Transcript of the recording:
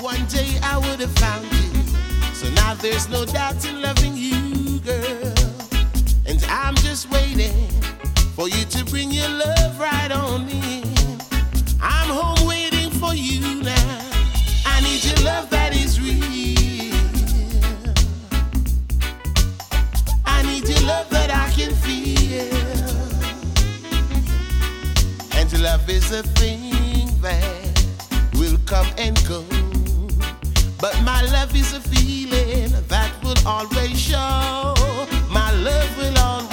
one day I would have found you. So now there's no doubt in loving you, girl. And I'm just waiting for you to bring your love right on in. I'm home waiting for you now. I need your love that is real. I need your love that I can feel. And love is a thing that will come and go. But my love is a feeling that will always show. My love will always